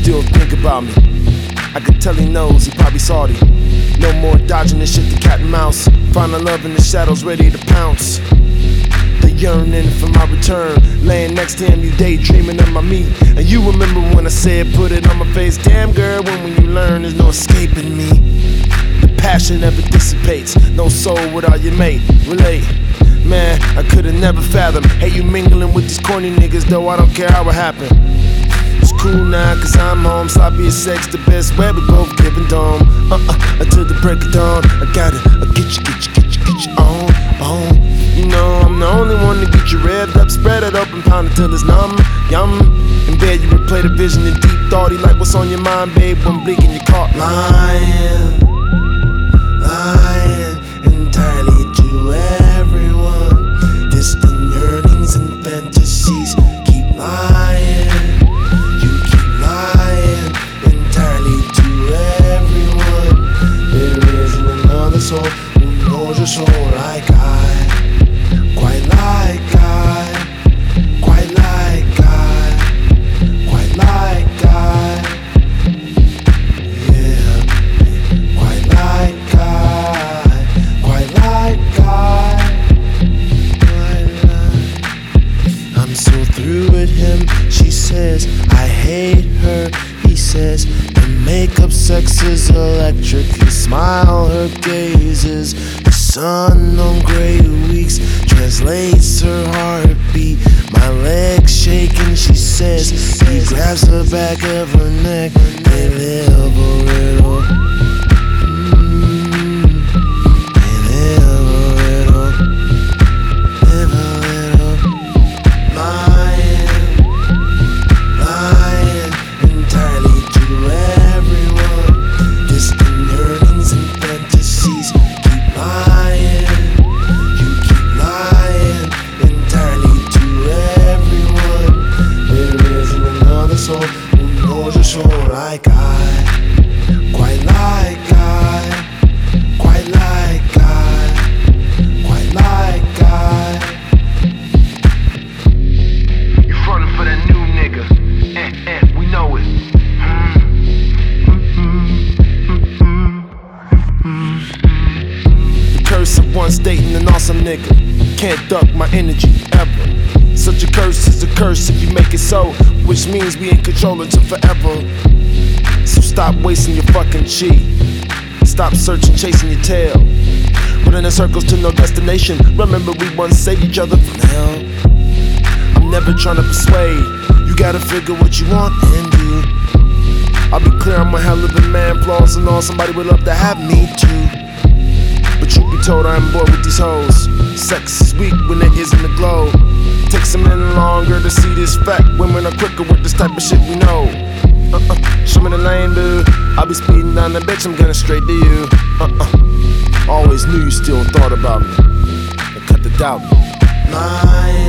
still think about me. I could tell he knows, he probably salty. No more dodging this shit, the cat and mouse. Finding love in the shadows, ready to pounce. The yearning for my return. Laying next to him, you daydreaming of my meat. And you remember when I said, put it on my face. Damn girl, when you learn, there's no escaping me. The passion never dissipates. No soul without your mate. Relate. Man, I could've never fathomed. Hey, you mingling with these corny niggas, though I don't care how it happened. It's cool now, cause I'm home. Sloppy as sex, the best way we both giving dome. Until the break of dawn. I gotta get you on. You know I'm the only one to get you revved up. Spread it open, pound it till it's numb. Yum. In bed you replay the vision in deep thought. He like, what's on your mind, babe? When blinking you caught lying entirely to everyone. Distant yearnings and fantasies. Keep lying. You keep lying entirely to everyone. There isn't another soul who knows your soul like I. Quite like I. Quite like I. Quite like I. Yeah. Quite like I. Quite like I. Quite like. I'm so through with him. She says I hate her. He says the makeup sex is electric. His smile, her gazes. The sun on gray weeks translates her heartbeat. My legs shaking, she says. He grabs the back of her neck. They live a little. They live a little. Live a little. Lying entirely to everyone. Distant yearnings and fantasies. Keep lying. You keep lying entirely to everyone. There isn't another soul who knows your soul like I. Quite like I. Quite like I. Quite like I. You frontin' for that new nigga. We know it. The curse of once dating an awesome nigga. Can't duck my energy ever. Such a curse is a curse if you make it so, which means we in control until forever. So stop wasting your fucking chi. Stop searching, chasing your tail. Running in circles to no destination. Remember we once saved each other from hell. I'm never trying to persuade. You gotta figure what you want and do. I'll be clear, I'm a hell of a man. Flaws and all, somebody would love to have me too. But truth be told, I'm bored with these hoes. Sex is weak when there isn't a glow. Takes a minute longer to see this fact. Women are quicker with this type of shit we know. Show me the lane, dude. I'll be speeding down the bitch, I'm getting straight to you. Always knew you still thought about me. But cut the doubt. Lying